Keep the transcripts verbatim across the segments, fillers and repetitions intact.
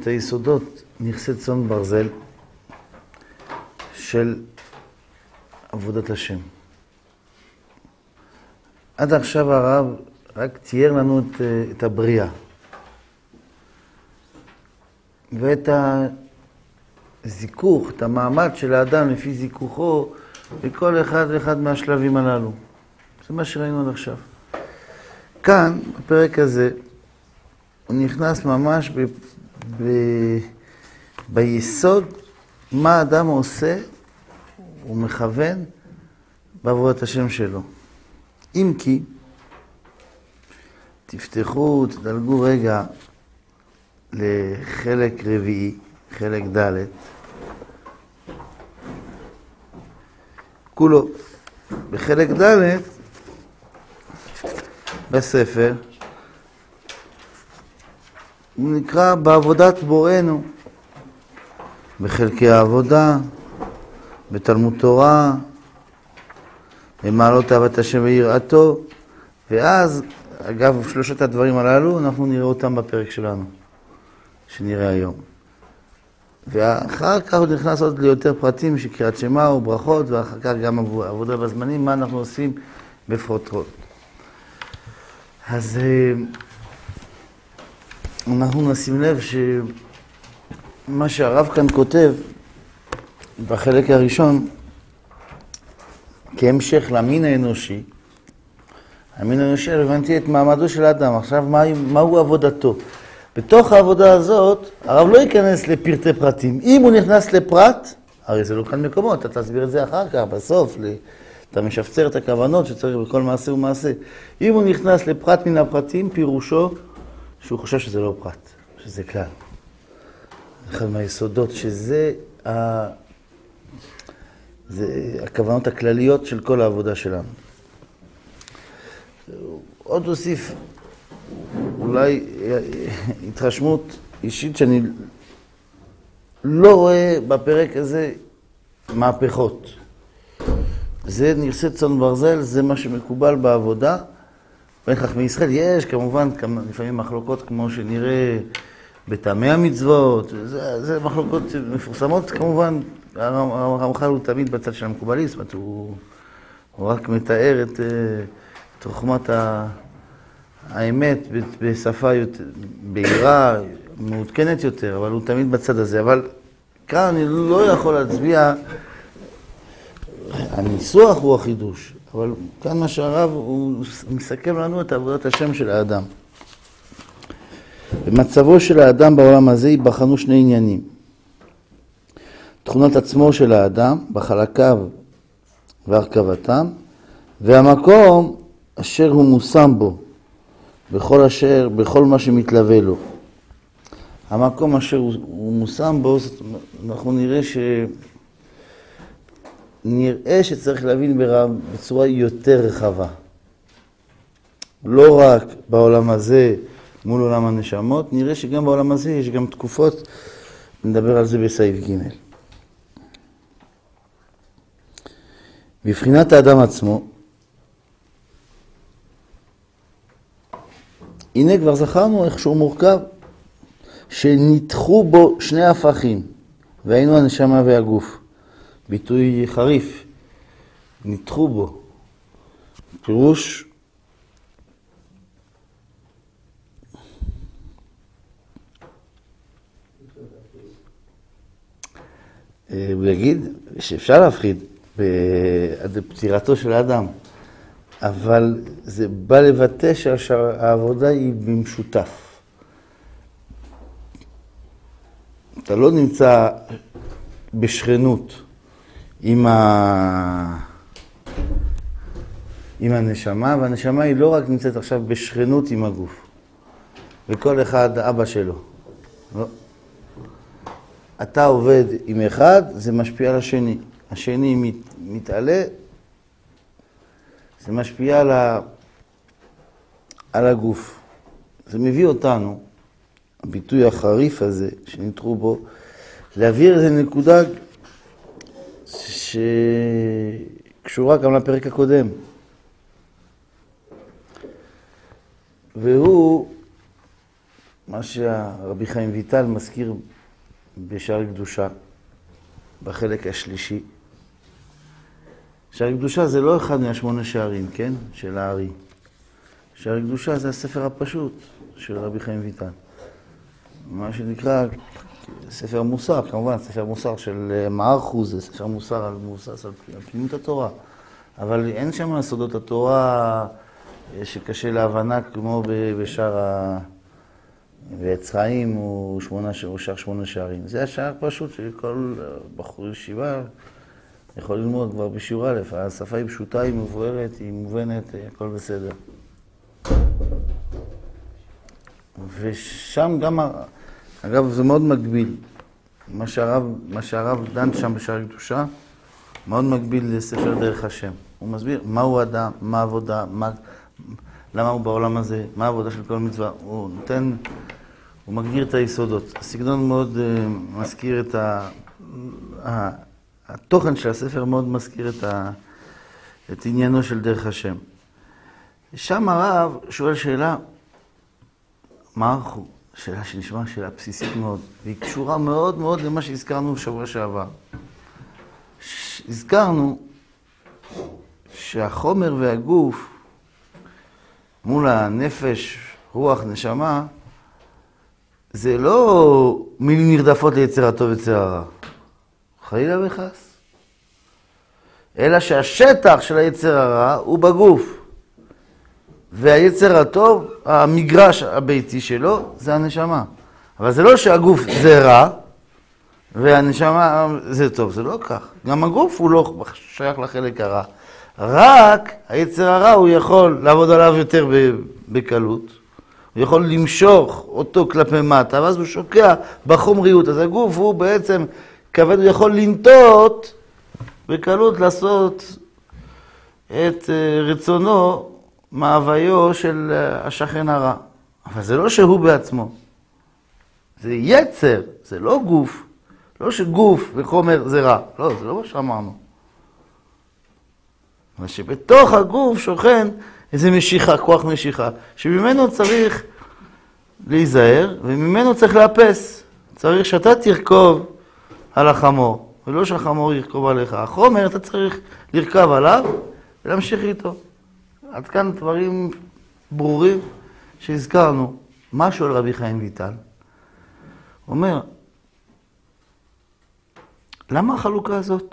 היסודות, נכסי צאן ברזל של עבודת השם. עד עכשיו הרב רק צייר לנו את, את הבריאה ואת הזיכוך, את המעמד של האדם לפי זיכוכו בכל אחד ואחד מהשלבים הללו. זה מה שראינו עד עכשיו. כאן, בפרק הזה, הוא נכנס ממש ב, ב, ביסוד מה האדם עושה, הוא מכוון בעבודת השם שלו. אם כי, תפתחו, תדלגו רגע לחלק רביעי, חלק ד', כולו, בחלק ד' בספר, הוא נקרא בעבודת בוראנו, בחלקי העבודה, בתלמוד תורה, במעלות אהבת השם ויראתו, ואז, אגב, שלושת הדברים הללו, אנחנו נראה אותם בפרק שלנו, שנראה היום. ואחר כך הוא נכנס עוד ליותר פרטים של קריאת שמע וברכות, ואחר כך גם עבודה בזמנים, מה אנחנו עושים בפרוטרוט. אז אנחנו נשים לב שמה שהרב כאן כותב בחלק הראשון, כהמשך למין האנושי, המין האנושי רלוונטי את מעמדו של האדם. עכשיו, מה, מהו עבודתו? בתוך העבודה הזאת, הרב לא ייכנס לפרטי פרטים. אם הוא נכנס לפרט, הרי זה לא כאן מקומות, אתה תסביר את זה אחר כך, בסוף, אתה משפצר את הכוונות שצריך בכל מעשה ומעשה. אם הוא נכנס לפרט מן הפרטים, פירושו שהוא חושב שזה לא פרט, שזה כלל. אחד מהיסודות, שזה ה... זה הכוונות הכלליות של כל העבודה שלנו. עוד אוסיף, אולי התרשמות אישית שאני לא רואה בפרק הזה מהפכות. זה נכסי צאן ברזל, זה מה שמקובל בעבודה. חכמי ישראל יש כמובן לפעמים מחלוקות כמו שנראה בטעמי המצוות, זה, זה מחלוקות מפורסמות כמובן. הרמח"ל הוא תמיד בצד של המקובליסט, הוא, הוא רק מתאר את, את חוכמת האמת בשפה יותר, בהירה, מעודכנת יותר, אבל הוא תמיד בצד הזה. אבל כאן אני לא יכול להצביע, הניסוח הוא החידוש, אבל כאן מה שהרב הוא מסכם לנו את עבודת השם של האדם. במצבו של האדם בעולם הזה ייבחנו שני עניינים. תכונת עצמו של האדם, בחלקיו והרכבתם, והמקום אשר הוא מושם בו, בכל אשר, בכל מה שמתלווה לו. המקום אשר הוא, הוא מושם בו, אנחנו נראה ש... נראה שצריך להבין ברב, בצורה יותר רחבה. לא רק בעולם הזה מול עולם הנשמות, נראה שגם בעולם הזה יש גם תקופות, נדבר על זה בסעיף ג'. בבחינת האדם עצמו, הנה כבר זכרנו איך שהוא מורכב, שניתחו בו שני הפכים, והיינו הנשמה והגוף. ביטוי חריף, ניתחו בו. פירוש, הוא יגיד שאפשר להפחיד עד פטירתו של האדם, אבל זה בא לבטא שהעבודה היא במשותף. אתה לא נמצא בשכנות עם, ה... עם הנשמה, והנשמה היא לא רק נמצאת עכשיו בשכנות עם הגוף, וכל אחד אבא שלו. לא. אתה עובד עם אחד, זה משפיע על השני. השני מת, מתעלה, זה משפיע על, ה... על הגוף. זה מביא אותנו, הביטוי החריף הזה שניתחו בו, להעביר איזו נקודה שקשורה גם לפרק הקודם. והוא מה שהרבי חיים ויטל מזכיר בשער קדושה, בחלק השלישי. שער קדושה זה לא אחד מהשמונה שערים, כן? של הארי. שער קדושה זה הספר הפשוט של רבי חיים ויטל. מה שנקרא ספר מוסר, כמובן, ספר מוסר של מערכוז, זה ספר מוסר על מוסס על פנימות התורה. אבל אין שם סודות התורה שקשה להבנה כמו בשער ה... ועץ חיים הוא שמונה, הוא שער שמונה שערים. זה השער פשוט שכל בחור ישיבה יכול ללמוד כבר בשיעור א', השפה היא פשוטה, היא מבוארת, היא מובנת, הכל בסדר. ושם גם, אגב, זה מאוד מגביל. מה שהרב, מה שהרב דן שם בשער קדושה, מאוד מגביל לספר דרך השם. הוא מסביר מהו אדם, מה העבודה, מה, למה הוא בעולם הזה, מה העבודה של כל מצווה. הוא נותן, הוא מגדיר את היסודות. הסגנון מאוד uh, מזכיר את ה... ה... התוכן של הספר מאוד מזכיר את, ה... את עניינו של דרך השם. שם הרב שואל שאלה, מה אנחנו? שאלה שנשמע שאלה בסיסית מאוד, והיא קשורה מאוד מאוד למה שהזכרנו שבוע שעבר. הזכרנו שהחומר והגוף מול הנפש, רוח, נשמה, זה לא מילים נרדפות ליצר הטוב ויצר הרע. חלילה וחס. אלא שהשטח של היצר הרע הוא בגוף. והיצר הטוב, המגרש הביתי שלו, זה הנשמה. אבל זה לא שהגוף זה רע, והנשמה זה טוב, זה לא כך. גם הגוף הוא לא שייך לחלק הרע. רק היצר הרע הוא יכול לעבוד עליו יותר בקלות. הוא יכול למשוך אותו כלפי מטה, ואז הוא שוקע בחומריות. אז הגוף הוא בעצם כבד, הוא יכול לנטות בקלות לעשות את רצונו מהוויו של השכן הרע. אבל זה לא שהוא בעצמו. זה יצר, זה לא גוף. לא שגוף וחומר זה רע. לא, זה לא מה שאמרנו. אבל שבתוך הגוף שוכן איזה משיכה, כוח משיכה, שממנו צריך להיזהר, וממנו צריך לאפס. צריך שאתה תרכוב על החמור, ולא שהחמור ירכוב עליך. החומר אתה צריך לרכב עליו ולהמשיך איתו. עד כאן דברים ברורים שהזכרנו. מה שואל רבי חיים ויטל? הוא אומר, למה החלוקה הזאת?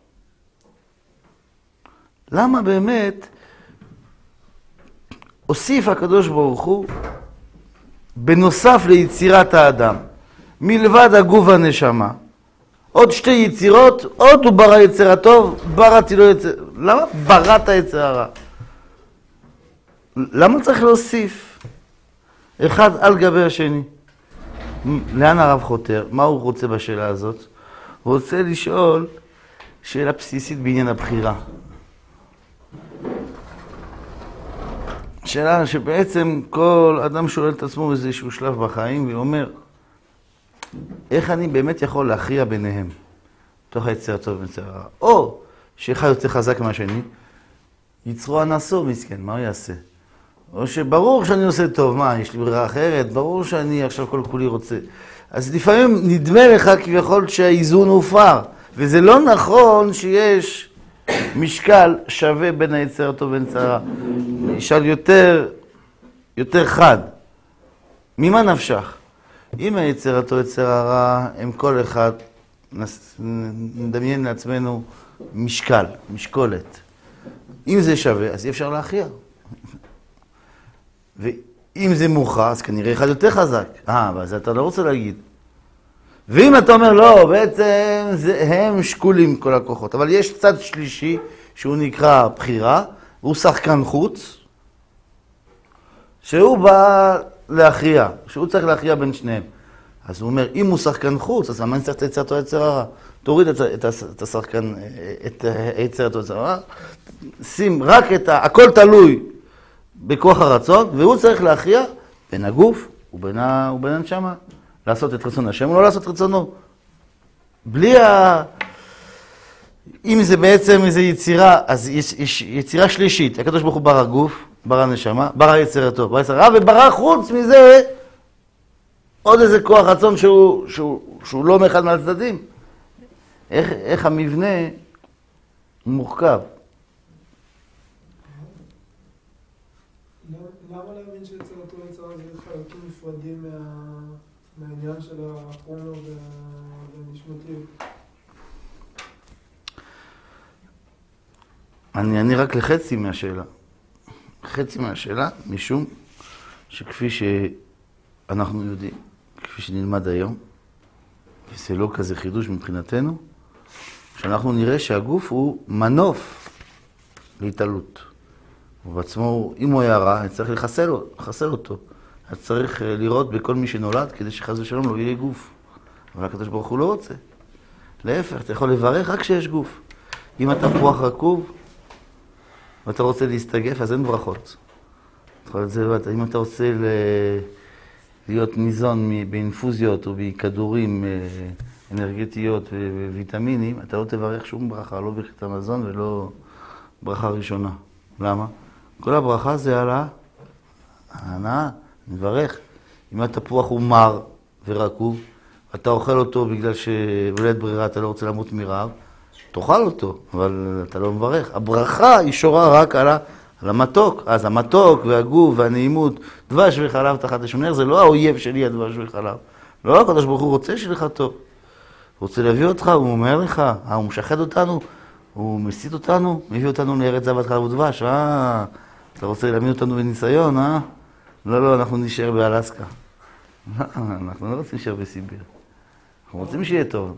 למה באמת הוסיף הקדוש ברוך הוא בנוסף ליצירת האדם, מלבד הגוף והנשמה, עוד שתי יצירות, עוד הוא ברא יצר הטוב, בראתי לו יצר... למה בראת יצר הרע? למה צריך להוסיף אחד על גבי השני? לאן הרב חותר? מה הוא רוצה בשאלה הזאת? הוא רוצה לשאול שאלה בסיסית בעניין הבחירה. שאלה שבעצם כל אדם שואל את עצמו באיזשהו שלב בחיים ואומר, איך אני באמת יכול להכריע ביניהם, תוך היצר הטוב ויצר הרע? או שאחד יותר חזק מהשני, יצרו אנסו מסכן, מה הוא יעשה? או שברור שאני עושה טוב, מה, יש לי ברירה אחרת? ברור שאני עכשיו כל כולי רוצה. אז לפעמים נדמה לך כביכול שהאיזון הופר, וזה לא נכון שיש משקל שווה בין היצר הטוב ויצר הרע. משקל יותר, יותר חד. ממה נפשך? אם היצר הטוב ויצר הרע הם כל אחד, נדמיין לעצמנו משקל, משקולת. אם זה שווה, אז אי אפשר להכריע. ואם זה מוכרע, אז כנראה אחד יותר חזק. אה, אבל זה אתה לא רוצה להגיד. ואם אתה אומר, לא, בעצם זה, הם שקולים כל הכוחות. אבל יש צד שלישי, שהוא נקרא בחירה, והוא שחקן חוץ, שהוא בא להכריע, שהוא צריך להכריע בין שניהם. אז הוא אומר, אם הוא שחקן חוץ, אז למה אני צריך את היצר הטוב ויצר הרע? תוריד את, את, את השחקן, את היצר הטוב ויצר הרע, שים רק את ה... הכל תלוי בכוח הרצון, והוא צריך להכריע בין הגוף ובין, ה, ובין הנשמה. לעשות את רצון השם או לא לעשות רצונו. בלי ה... אם זה בעצם איזו יצירה, אז יש, יש יצירה שלישית. הקדוש ברוך הוא ברא גוף, ברא נשמה, ברא יצר הטוב, ברא יצר הרע, וברא חוץ מזה עוד איזה כוח רצון שהוא, שהוא, שהוא לא מאחד מהצדדים. איך, איך המבנה מורכב. למה להאמין שאצל אותו יצר הזה חלקים נפרדים מהעניין של החומר והנשמתיות? אני אענה רק לחצי מהשאלה. חצי מהשאלה, משום שכפי שאנחנו יודעים, כפי שנלמד היום, וזה לא כזה חידוש מבחינתנו, שאנחנו נראה שהגוף הוא מנוף להתעלות. ובעצמו, אם הוא היה רע, צריך לחסל, לחסל אותו. אז צריך לראות בכל מי שנולד, כדי שחס ושלום לא יהיה גוף. אבל הקדוש ברוך הוא לא רוצה. להפך, אתה יכול לברך רק כשיש גוף. אם אתה פוח רקוב, ואתה רוצה להסתגף, אז אין ברכות. אם אתה רוצה להיות ניזון באינפוזיות או בכדורים אנרגטיות וויטמינים, אתה לא תברך שום ברכה, לא ברכת המזון ולא ברכה ראשונה. למה? כל הברכה זה על ההנאה, נברך. אם התפוח הוא מר ורקוב, אתה אוכל אותו בגלל שבלית ברירה אתה לא רוצה למות מרעב, תאכל אותו, אבל אתה לא מברך. הברכה היא שורה רק על, ה, על המתוק. אז המתוק והגוף והנעימות, דבש וחלב תחת לשונך, זה לא האויב שלי הדבש וחלב. לא, הקדוש ברוך הוא רוצה שלך טוב. הוא רוצה להביא אותך, הוא אומר לך, אה, הוא משחד אותנו, הוא מסית אותנו, מביא אותנו לארץ זבת חלב ודבש. אה, אתה רוצה להעמיד אותנו בניסיון, אה? לא, לא, אנחנו נשאר באלסקה. אנחנו לא רוצים להישאר בסיביר. אנחנו רוצים שיהיה טוב.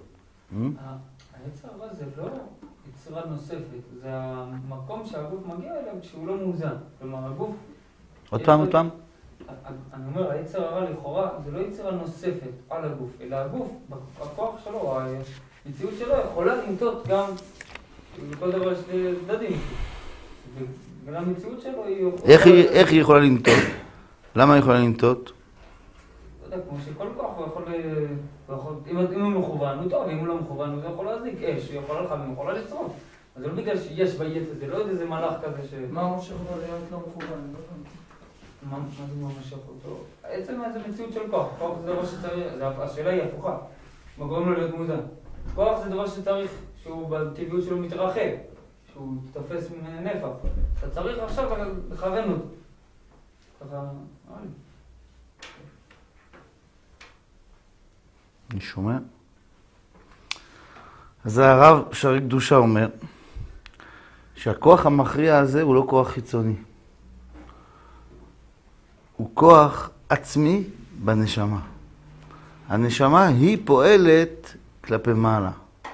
היצר הרע זה לא יצירה נוספת, זה המקום שהגוף מגיע אליו כשהוא לא מאוזן. כלומר, הגוף... עוד פעם, עוד פעם? אני אומר, היצר הרע לכאורה זה לא יצירה נוספת על הגוף, אלא הגוף, הכוח שלו, המציאות שלו יכולה לנטות גם בכל דבר יש צדדים. וגם המציאות שלו היא... איך היא יכולה לנטות? למה היא יכולה לנטות? לא יודע, כמו שכל כוח הוא יכול... אם הוא מכוון הוא טוב, אם הוא לא מכוון הוא יכול להזיק אש, הוא יכול ללחם, הוא יכול לשרוף. אז זה לא בגלל שיש ביצר, זה לא איזה מלאך כזה ש... מה הוא משך אותו להיות לא מכוון? מה זה מה משך אותו? עצם זה מציאות של כוח, כוח זה דבר שצריך, השאלה היא הפוכה, מה גורם לו להיות מאוזן. כוח זה דבר שצריך, שהוא בטבעיות שלו מתרחב, שהוא תופס נפח. אתה צריך עכשיו לכוון אותו. ככה, אוי. אני שומע? אז הרב שערי קדושה אומר שהכוח המכריע הזה הוא לא כוח חיצוני. הוא כוח עצמי בנשמה. הנשמה היא פועלת כלפי מעלה.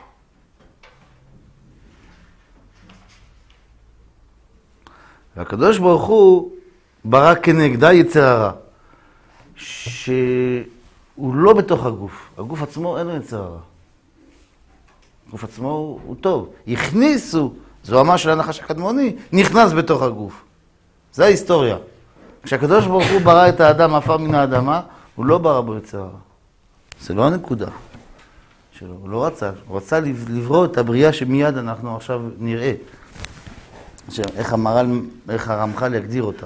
והקדוש ברוך הוא ברא כנגדה יצר הרע, שהוא לא בתוך הגוף. הגוף עצמו אין לו יצר הרע. הגוף עצמו הוא, הוא טוב. הכניסו, זו אמה של הנחש הקדמוני, נכנס בתוך הגוף. זה ההיסטוריה. כשהקדוש ברוך הוא ברא את האדם עפר מן האדמה, הוא לא ברא בו יצר הרע. זה לא הנקודה שלו, הוא לא רצה. הוא רצה לברוא את הבריאה שמיד אנחנו עכשיו נראה. איך המר"ל, איך הרמח"ל יגדיר אותה.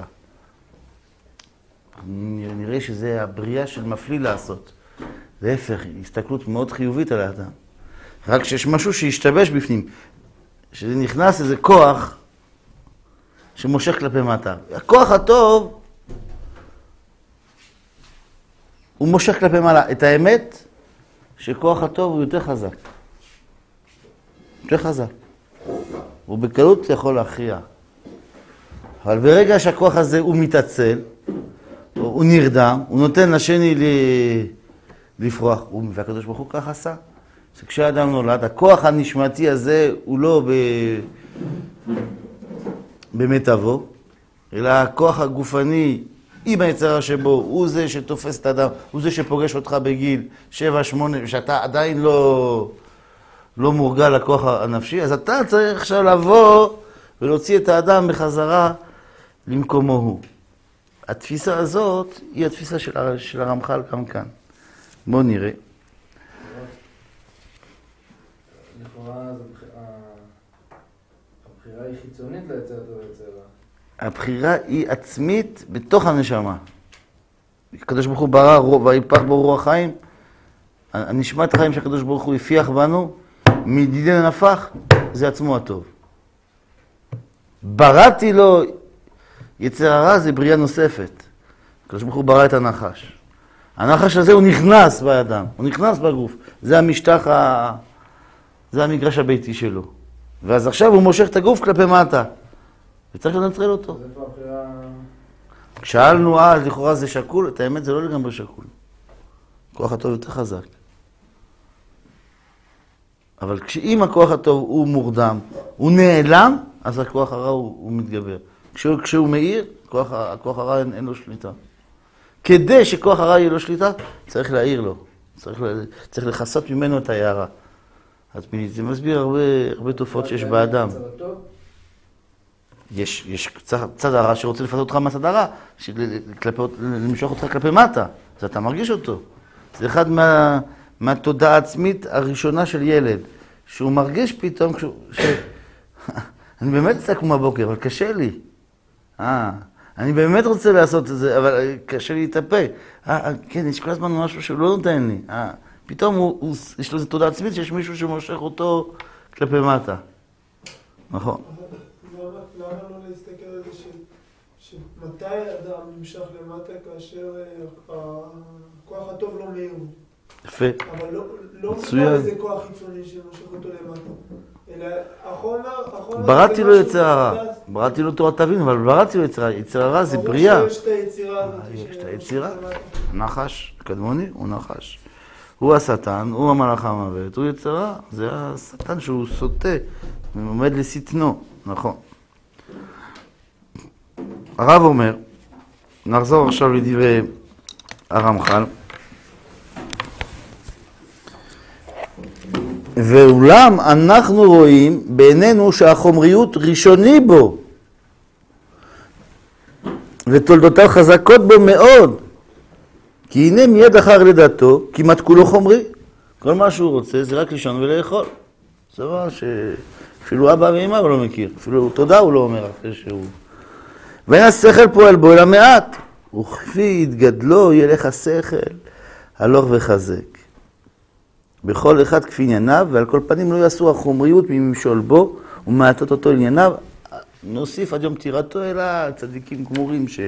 נראה שזה הבריאה של מפליא לעשות. להפך, הסתכלות מאוד חיובית על האדם. רק שיש משהו שהשתבש בפנים, שזה נכנס איזה כוח שמושך כלפי מטה. הכוח הטוב הוא מושך כלפי מעלה. את האמת שכוח הטוב הוא יותר חזק. יותר חזק. הוא בקלות יכול להכריע. אבל ברגע שהכוח הזה הוא מתעצל, הוא נרדם, הוא נותן לשני לפרוח, והקדוש ברוך הוא כך עשה. שכשאדם נולד, הכוח הנשמתי הזה הוא לא במיטבו, אלא הכוח הגופני עם היצר שבו, הוא זה שתופס את האדם, הוא זה שפוגש אותך בגיל שבע, שמונה, ושאתה עדיין לא, לא מורגל לכוח הנפשי, אז אתה צריך עכשיו לבוא ולהוציא את האדם בחזרה למקומו הוא. התפיסה הזאת היא התפיסה של, של הרמח"ל גם כאן. בואו נראה. לכאורה הבחירה היא חיצונית ליצר טוב ויצר רע. הבחירה היא עצמית בתוך הנשמה. הקדוש ברוך הוא ברא ויפח בו רוח חיים, הנשמת חיים שהקדוש ברוך הוא הפיח בנו, מדידנו נפח, זה עצמו הטוב. בראתי לו יצר הרע, זה בריאה נוספת. הקדוש ברוך הוא ברא את הנחש. הנחש הזה הוא נכנס באדם, הוא נכנס בגוף. זה המשטח, ה... זה המגרש הביתי שלו. ואז עכשיו הוא מושך את הגוף כלפי מטה. וצריך לנטרל אותו. כשאלנו אז, לכאורה זה שקול, את האמת זה לא לגמרי שקול. כוח הטוב יותר חזק. אבל כשאם הכוח הטוב הוא מורדם, הוא נעלם, אז הכוח הרע הוא, הוא מתגבר. כשהוא, כשהוא מאיר, הכוח, הכוח הרע אין, אין לו שליטה. כדי שכוח הרע יהיה לו שליטה, צריך להעיר לו. צריך, צריך לחסות ממנו את ההערה. אז זה מסביר הרבה, הרבה תופעות שיש באדם. יש, יש צד הרע שרוצה לפתות אותך מהצד הרע, למשוך אותך כלפי מטה. אז אתה מרגיש אותו. זה אחד מה, מהתודעה העצמית הראשונה של ילד, שהוא מרגיש פתאום, ש... אני באמת יצא כמו הבוקר, אבל קשה לי. אה, אני באמת רוצה לעשות את זה, אבל קשה לי להתאפה. אה, כן, יש כל הזמן משהו שהוא לא נותן לי. אה, פתאום הוא, הוא, יש לו איזו תודעה עצמית שיש מישהו שמושך אותו כלפי מטה. נכון. למה לא להסתכל על זה שמתי האדם נמשך למטה כאשר הכוח הטוב לא מאיר? יפה. אבל לא מדובר איזה כוח חיצוני שמושך אותו למטה. אלא החומר, החומר... בראתי לו יצר הרע. בראתי לו תורת תבין, אבל בראתי לו יצר הרע. יצר הרע זה בריאה. יש את היצירה הזאת. יש את היצירה. נחש, קדמוני, הוא נחש. הוא השטן, הוא המלאך המוות, הוא יצר הרע. זה השטן שהוא סוטה, עומד לשטנו. נכון. הרב אומר, נחזור עכשיו לדברי הרמח"ל, ואולם אנחנו רואים בעינינו שהחומריות ראשוני בו, ותולדותיו חזקות בו מאוד, כי הנה מיד אחר לידתו, כמעט כולו חומרי. כל מה שהוא רוצה זה רק לישון ולאכול. זה דבר שאפילו אבא ואמא הוא לא מכיר, אפילו תודה הוא לא אומר אחרי שהוא... ואין השכל פועל בו אלא מעט, וכפי יתגדלו ילך השכל הלוך וחזק. בכל אחד כפי ענייניו, ועל כל פנים לא יעשו החומריות ממשול בו, ומעטות אותו ענייניו. נוסיף עד יום פטירתו אלא צדיקים גמורים ש...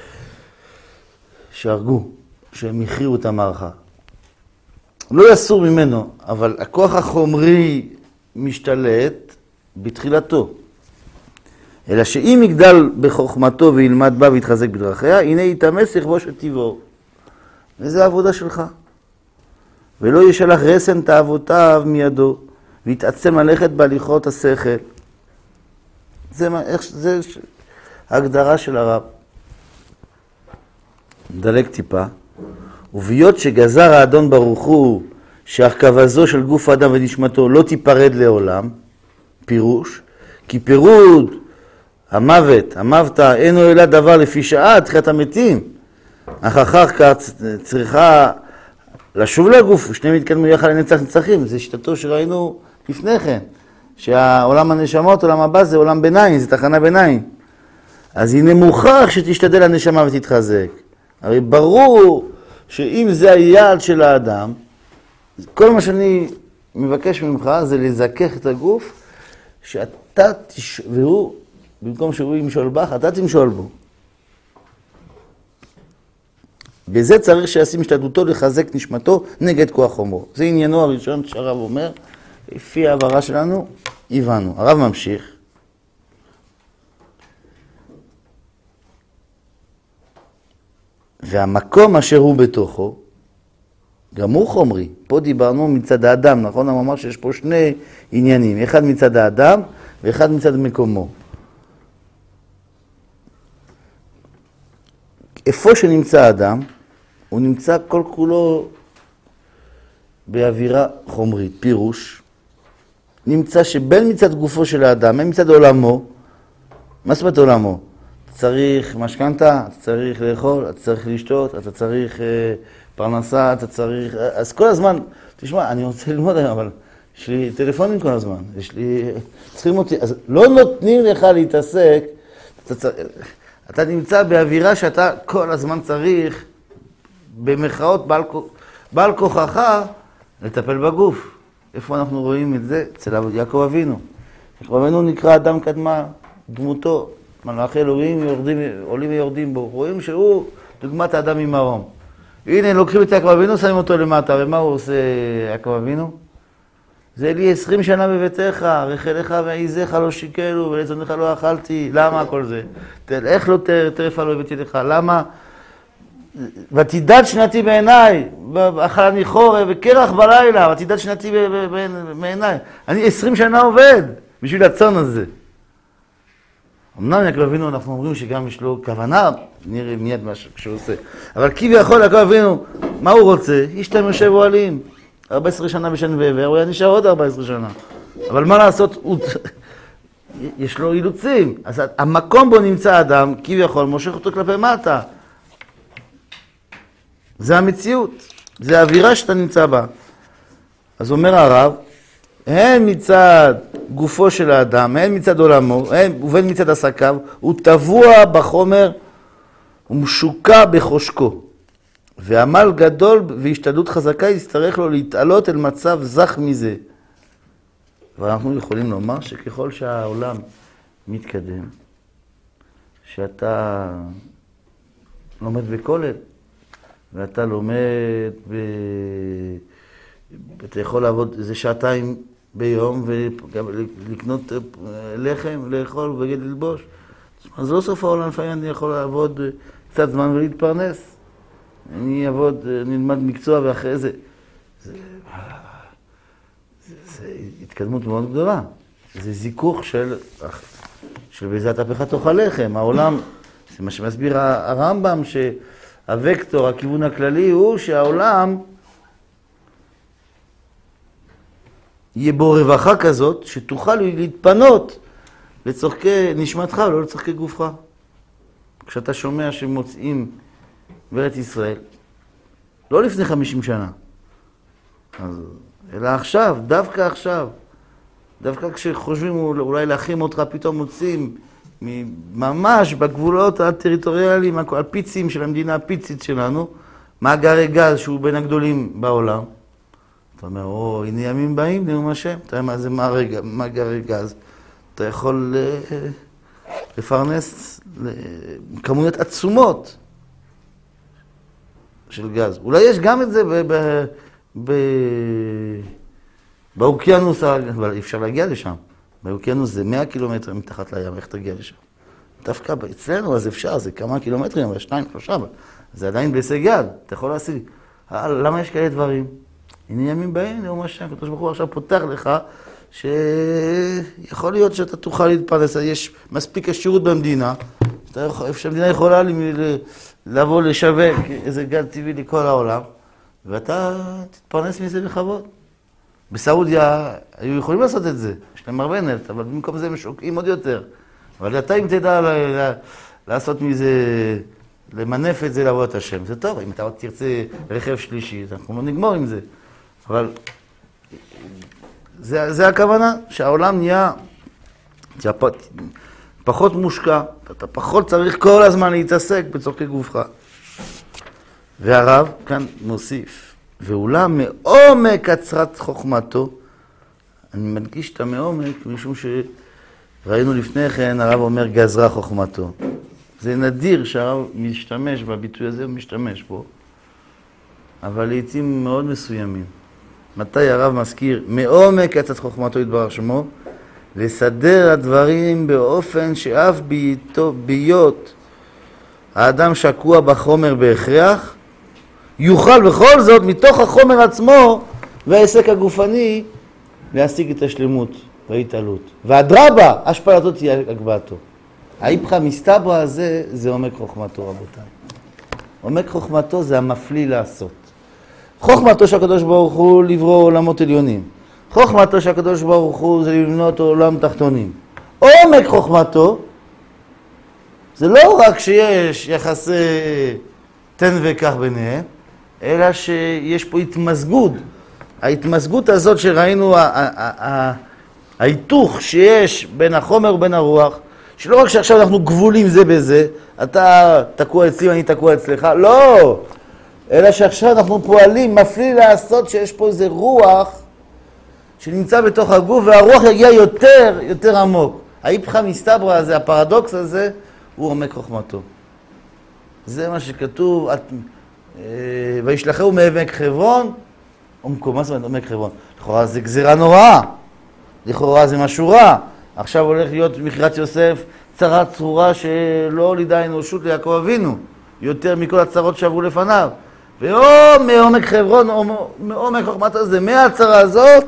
שהרגו, שהם הכריעו את המערכה. לא יסור ממנו, אבל הכוח החומרי משתלט בתחילתו. אלא שאם יגדל בחוכמתו וילמד בה ויתחזק בדרכיה, הנה יתאמץ לכבוש את טבעו. וזה העבודה שלך. ולא ישלח רסן תאוותיו מידו, ויתעצם ללכת בהליכות השכל. זה, איך, זה ההגדרה של הרב. נדלג טיפה. וביות שגזר האדון ברוך הוא, שהרכבזו של גוף האדם ונשמתו לא תיפרד לעולם, פירוש, כי פירוד המוות, המוות, אינו אלא דבר לפי שעה, תחיית המתים. אך אחר כך צריכה לשוב לגוף, שניהם יתקדמו יחד לנצח נצחים. זה שיטתו שראינו לפני כן, שהעולם הנשמות, עולם הבא זה עולם ביניים, זה תחנה ביניים. אז הנה מוכרח שתשתדל הנשמה ותתחזק. הרי ברור שאם זה היעד של האדם, כל מה שאני מבקש ממך זה לזכך את הגוף, שאתה תש... והוא, במקום שהוא ימשול בך, אתה תמשול בו. בזה צריך שישים השתדלותו לחזק נשמתו נגד כוח חומרו. זה עניינו הראשון שהרב אומר, לפי העברה שלנו, הבנו. הרב ממשיך. והמקום אשר הוא בתוכו, גם הוא חומרי. פה דיברנו מצד האדם, נכון? הוא אמר שיש פה שני עניינים, אחד מצד האדם ואחד מצד מקומו. איפה שנמצא האדם, הוא נמצא כל כולו באווירה חומרית, פירוש. נמצא שבין מצד גופו של האדם, בין מצד עולמו, מה זאת אומרת עולמו? צריך משכנתה, אתה צריך לאכול, אתה צריך לשתות, אתה צריך אה, פרנסה, אתה צריך... אז כל הזמן, תשמע, אני רוצה ללמוד היום, אבל יש לי טלפונים כל הזמן, יש לי... צריכים אותי, אז לא נותנים לך להתעסק, אתה, צר... אתה נמצא באווירה שאתה כל הזמן צריך במרכאות בעל, בעל כוחך לטפל בגוף. איפה אנחנו רואים את זה? אצל יעקב אבינו. יעקב אבינו נקרא אדם קדמה, דמותו. מלאכי אלוהים יורדים, עולים ויורדים בו. רואים שהוא דוגמת האדם ממרום. הנה, לוקחים את יעקב אבינו, שמים אותו למטה. ומה הוא עושה, יעקב אבינו? זה לי עשרים שנה בביתך, רחלך ועיזך לא שיקלו, ולצונך לא אכלתי. למה כל זה? איך לא טרפה לא הבאתי לך? למה? ותידד שנתי בעיניי, אכלני חורב וקרח בלילה, ותידד שנתי בעיניי. אני עשרים שנה עובד בשביל הצאן הזה. אמנם יעקב אבינו אנחנו אומרים שגם יש לו כוונה, נראה מיד מה שהוא עושה. אבל כביכול יעקב אבינו, מה הוא רוצה? איש תם יושב אוהלים. ארבע עשרה שנה בשן ועבר, הוא היה נשאר עוד ארבע עשרה שנה. אבל מה לעשות? הוא... יש לו אילוצים. אז המקום בו נמצא אדם, כביכול מושך אותו כלפי מטה. זה המציאות. זה האווירה שאתה נמצא בה. אז אומר הרב, הן מצד גופו של האדם, הן מצד עולמו, הן ובין מצד עסקיו, הוא טבוע בחומר ומשוקע בחושקו. ועמל גדול והשתדלות חזקה יצטרך לו להתעלות אל מצב זך מזה. ואנחנו יכולים לומר שככל שהעולם מתקדם, שאתה לומד בכולל, ואתה לומד, ב... אתה יכול לעבוד איזה שעתיים ביום ולקנות לחם, לאכול ובגד ללבוש. אז לא סוף העולם, לפעמים אני יכול לעבוד קצת זמן ולהתפרנס. אני אעבוד, אני אלמד מקצוע ואחרי זה. זה, זה, זה התקדמות מאוד גדולה. זה זיכוך של, של בעזרת אפיך תאכל לחם. העולם, זה מה שמסביר הרמב"ם, שהווקטור, הכיוון הכללי הוא שהעולם יהיה בו רווחה כזאת, שתוכל להתפנות לצורכי נשמתך ולא לצורכי גופך. כשאתה שומע שמוצאים בארץ ישראל, לא לפני חמישים שנה, אז, אלא עכשיו, דווקא עכשיו, דווקא כשחושבים אולי להחרים אותך, פתאום מוצאים ממש בגבולות הטריטוריאליים, הפיצים של המדינה הפיצית שלנו, מאגרי גז שהוא בין הגדולים בעולם. אתה אומר, או, הנה ימים באים, נאום השם, אתה יודע מה זה מאגרי גז. אתה יכול לפרנס כמויות עצומות של גז. אולי יש גם את זה ב- ב- ב- באוקיינוס, אבל אי אפשר להגיע לשם. באוקיינוס זה מאה קילומטר מתחת לים, איך תגיע לשם? דווקא אצלנו אז אפשר, זה כמה קילומטרים, אבל שניים, שלושה, אבל זה עדיין בהישג יד, אתה יכול להשיג. למה יש כאלה דברים? הנה ימים באים, נאום השם, הקדוש ברוך הוא עכשיו פותח לך, שיכול להיות שאתה תוכל להתפרנס, יש מספיק עשירות במדינה, איפה שהמדינה יכולה לבוא לשווק איזה גז טבעי לכל העולם, ואתה תתפרנס מזה בכבוד. בסעודיה היו יכולים לעשות את זה, יש להם הרבה נפט, אבל במקום זה הם שוקעים עוד יותר. אבל אתה אם תדע לעשות מזה, למנף את זה לעבוד את השם, זה טוב, אם אתה עוד תרצה רכב שלישי, אנחנו לא נגמור עם זה. אבל זה, זה הכוונה, שהעולם נהיה פחות מושקע, אתה פחות צריך כל הזמן להתעסק בצורכי גופך. והרב כאן מוסיף, ואולם מעומק עצרת חוכמתו, אני מדגיש את המעומק, משום שראינו לפני כן, הרב אומר גזרה חוכמתו. זה נדיר שהרב משתמש בביטוי הזה, הוא משתמש בו, אבל לעתים מאוד מסוימים. מתי הרב מזכיר, מעומק עצרת חוכמתו יתברך שמו, לסדר הדברים באופן שאף ביתו, ביות האדם שקוע בחומר בהכרח, יוכל בכל זאת מתוך החומר עצמו והעסק הגופני להשיג את השלמות וההתעלות. והדרבה, השפלתו תהיה הגבהתו. האיפכא מסתברא הזה, זה עומק חוכמתו רבותיי. עומק חוכמתו זה המפליא לעשות. חוכמתו של הקדוש ברוך הוא לברוא עולמות עליונים. חוכמתו של הקדוש ברוך הוא זה לבנות עולם תחתונים. עומק חוכמתו זה לא רק שיש יחסי תן וקח ביניהם, אלא שיש פה התמזגות. ההתמזגות הזאת שראינו, ההיתוך שיש בין החומר ובין הרוח, שלא רק שעכשיו אנחנו גבולים זה בזה, אתה תקוע אצלי ואני תקוע אצלך, לא! אלא שעכשיו אנחנו פועלים, מפליא לעשות שיש פה איזה רוח שנמצא בתוך הגוף, והרוח יגיע יותר, יותר עמוק. ההיפכא מסתברא הזה, הפרדוקס הזה, הוא עומק חוכמתו. זה מה שכתוב, את, אה, וישלחהו מעמק חברון, עומקו, מה זאת אומרת עומק חברון? לכאורה זה גזירה נוראה, לכאורה זה משהו רע. עכשיו הולך להיות מכירת יוסף, צרה צרורה שלא הולידה האנושות ליעקב אבינו, יותר מכל הצרות שעברו לפניו. ואו מעומק חברון, או מעומק חוכמת הזה, מהצרה הזאת,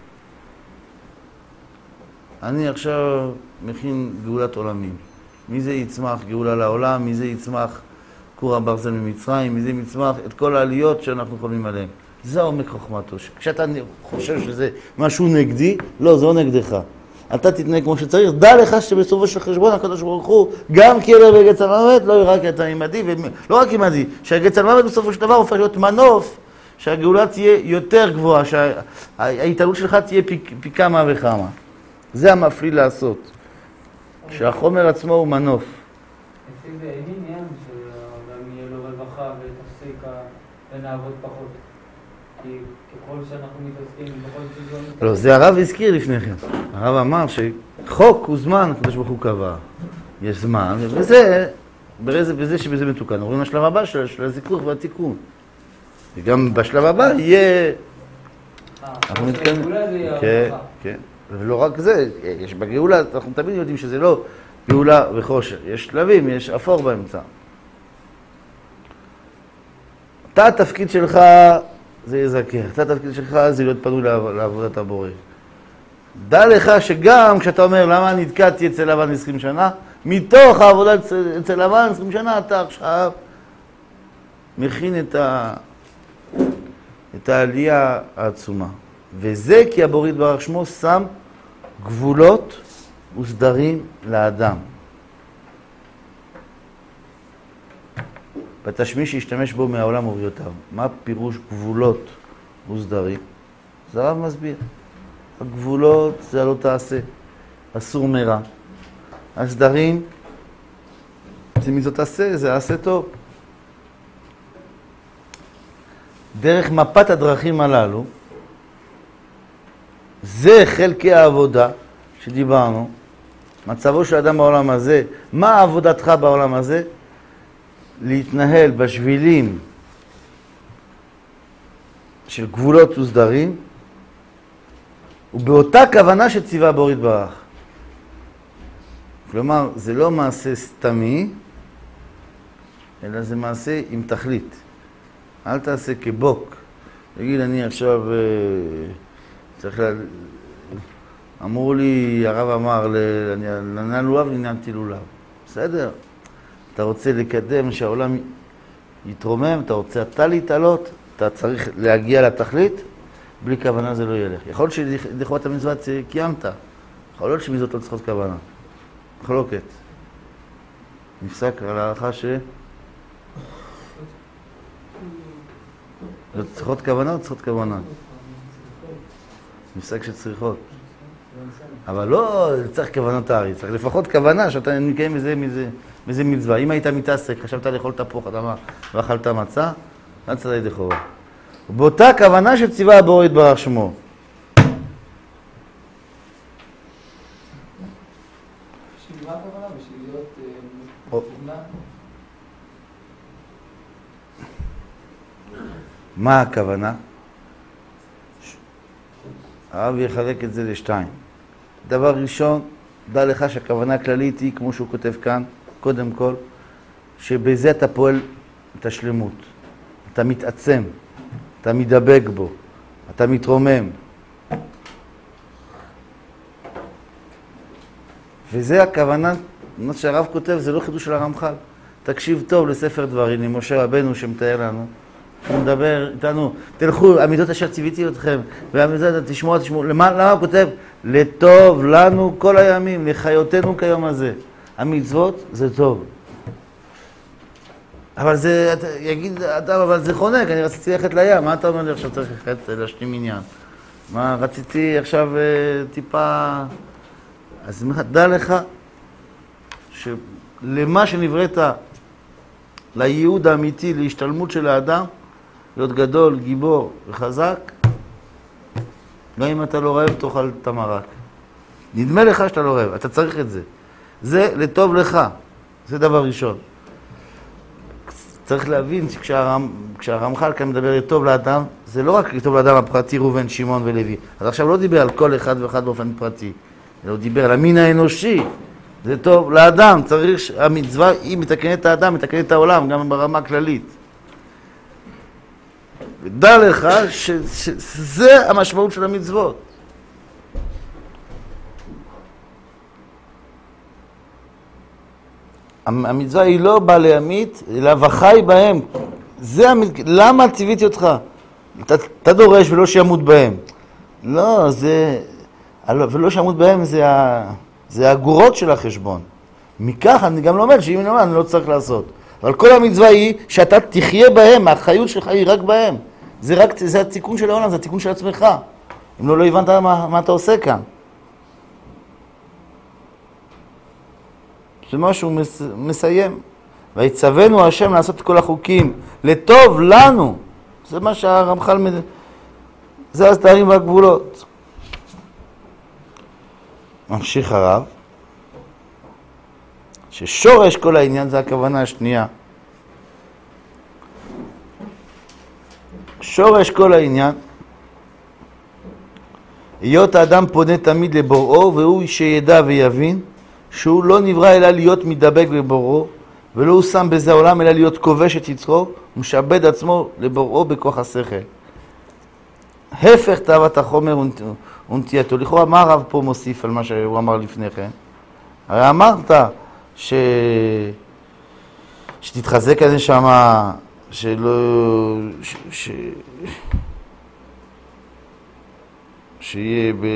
אני עכשיו מכין גאולת עולמים. מזה יצמח גאולה לעולם, מזה יצמח כור הברזל ממצרים, מזה יצמח את כל העליות שאנחנו חולמים עליהן. זה עומק חוכמתו. כשאתה חושב שזה משהו נגדי, לא, זה לא נגדך. אתה תתנהג כמו שצריך, דע לך שבסופו של חשבון הקדוש ברוך הוא, גם כי ילך בגץ על מוות, לא רק אתה עימדי, ולא רק עימדי, שהגץ על מוות בסופו של דבר הופך להיות מנוף, שהגאולה תהיה יותר גבוהה, שההתעלות שלך תהיה פי, פי כמה וכמה. זה המפליא לעשות, שהחומר עצמו הוא מנוף. אצלי זה אין עניין שהעולם יהיה לו רווחה ותפסיק ונעבוד פחות. כי ככל שאנחנו מתעסקים, בכל שוויון... לא, זה הרב הזכיר לפני כן. הרב אמר שחוק הוא זמן, הקדוש ברוך הוא קבע. יש זמן, וזה, בזה, בזה שבזה מתוקן. עוברים לשלב הבא של, של הזיכוך והתיקון. וגם בשלב הבא יהיה... אנחנו מתקיים... כן, כן. ולא רק זה, יש בגאולה, אנחנו תמיד יודעים שזה לא גאולה וחושר. יש שלבים, יש אפור באמצע. אתה התפקיד שלך זה יזכר. אתה התפקיד שלך זה להיות פנוי לעבודת הבורא. דע לך שגם כשאתה אומר למה נתקעתי אצל לבן עשרים שנה, מתוך העבודה אצל לבן עשרים שנה אתה עכשיו מכין את, ה... את העלייה העצומה. וזה כי הבורא יתברך שמו שם גבולות וסדרים לאדם. בתשמיש שישתמש בו מהעולם ובריאותיו. מה פירוש גבולות וסדרים? זה הרב מסביר. הגבולות זה לא תעשה, אסור מרע. הסדרים, זה מי זאת תעשה, זה עשה טוב. דרך מפת הדרכים הללו, זה חלקי העבודה שדיברנו, מצבו של אדם בעולם הזה, מה עבודתך בעולם הזה? להתנהל בשבילים של גבולות וסדרים, ובאותה כוונה שציווה הבורא יתברך. כלומר, זה לא מעשה סתמי, אלא זה מעשה עם תכלית. אל תעשה כבוק. תגיד, אני עכשיו צריך ל... אמרו לי, הרב אמר, לנהל לולב, ננהלתי לולב. בסדר. אתה רוצה לקדם שהעולם יתרומם, אתה רוצה אתה להתעלות, אתה צריך להגיע לתכלית, בלי כוונה זה לא ילך. יכול להיות שלכאורה את המצוות קיימת, יכול להיות שמזאת לא צריכות כוונה. מחלוקת. נפסק על הערכה ש... לא צריכות כוונה או צריכות כוונה? נפסק שצריכות. אבל לא צריך כוונות הארץ, צריך לפחות כוונה שאתה מקיים מזה, מזה, מזה מצווה. אם היית מתעסק, חשבת לאכול תפוח אדמה ואכלת מצה, לא צריך לידי חובה. באותה כוונה שציווה הבורא יתברך שמו. בשביל מה הכוונה? בשביל להיות מובנה? מה הכוונה? הרב יחלק את זה לשתיים. דבר ראשון, דע לך שהכוונה הכללית היא, כמו שהוא כותב כאן, קודם כל, שבזה אתה פועל את השלמות. אתה מתעצם, אתה מדבק בו, אתה מתרומם. וזה הכוונה, מה שהרב כותב, זה לא חידוש של הרמח"ל. תקשיב טוב לספר דברים, עם משה רבנו שמתאר לנו. הוא מדבר איתנו, תלכו, המידות אשר ציוויתי אתכם, והמידות תשמעו, תשמעו. למה, למה הוא כותב? לטוב לנו כל הימים, לחיותנו כיום הזה. המצוות זה טוב. אבל זה, יגיד אדם, אבל זה חונק, אני רציתי ללכת לים, מה אתה אומר לי עכשיו צריך ללכת להשלים עניין? מה, רציתי עכשיו טיפה... אז דע לך שלמה שנבראת, לייעוד האמיתי, להשתלמות של האדם, להיות גדול, גיבור וחזק, גם אם אתה לא רעב, תאכל את המרק. נדמה לך שאתה לא רעב, אתה צריך את זה. זה לטוב לך, זה דבר ראשון. צריך להבין שכשהרמח"ל כאן מדבר לטוב לאדם, זה לא רק לטוב לאדם הפרטי, ראובן, שמעון ולוי. אז עכשיו לא דיבר על כל אחד ואחד באופן פרטי, אלא הוא דיבר על המין האנושי. זה טוב לאדם, צריך, המצווה היא מתקנת את האדם, מתקנת את העולם, גם ברמה הכללית. ודע לך שזה המשמעות של המצוות. המצווה היא לא באה להמית, אלא וחי בהם. זה המצ... למה ציוויתי אותך? אתה, אתה דורש ולא שימות בהם. לא, זה... ולא שימות בהם זה, ה... זה הגורות של החשבון. מכך אני גם לא אומר שאם אני אומר אני לא צריך לעשות. אבל כל המצווה היא שאתה תחיה בהם, החיות שלך היא רק בהם. זה רק, זה התיקון של העולם, זה התיקון של עצמך. אם לא, לא הבנת מה, מה אתה עושה כאן. זה משהו מס, מסיים. ויצוונו השם לעשות את כל החוקים לטוב לנו. זה מה שהרמח"ל מד... זה הסדרים והגבולות. ממשיך הרב. ששורש כל העניין זה הכוונה השנייה. שורש כל העניין, היות האדם פונה תמיד לבוראו, והוא שידע ויבין שהוא לא נברא אלא להיות מדבק בבוראו, ולא הוא שם בזה העולם אלא להיות כובש את יצרו, ומשעבד עצמו לבוראו בכוח השכל. הפך תאוות החומר ונטייתו. לכאורה מה הרב פה מוסיף על מה שהוא אמר לפני כן? הרי אמרת ש... שתתחזק הנשמה, שלא... ש... ש... שיהיה ב...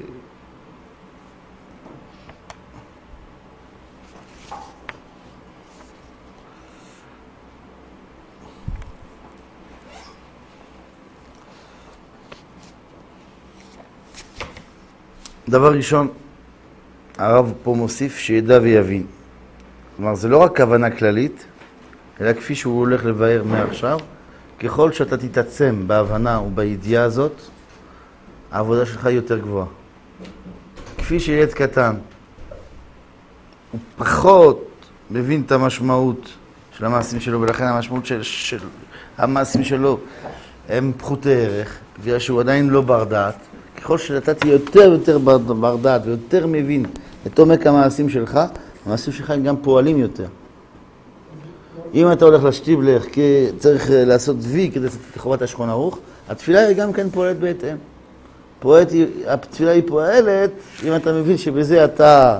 דבר ראשון, הרב פה מוסיף שידע ויבין. כלומר, זה לא רק כוונה כללית, אלא כפי שהוא הולך לבאר מעכשיו, ככל שאתה תתעצם בהבנה ובידיעה הזאת, העבודה שלך היא יותר גבוהה. כפי שילד קטן, הוא פחות מבין את המשמעות של המעשים שלו, ולכן המשמעות של, של המעשים שלו הם פחותי ערך, בגלל שהוא עדיין לא בר דעת. ככל שאתה תהיה יותר ויותר בר, בר דעת ויותר מבין את עומק המעשים שלך, המעשים שלך הם גם פועלים יותר. אם אתה הולך לשטיבלך, כי צריך לעשות וי כדי לעשות את חובת השכון ערוך, התפילה היא גם כן פועלת בהתאם. פועלת, התפילה היא פועלת, אם אתה מבין שבזה אתה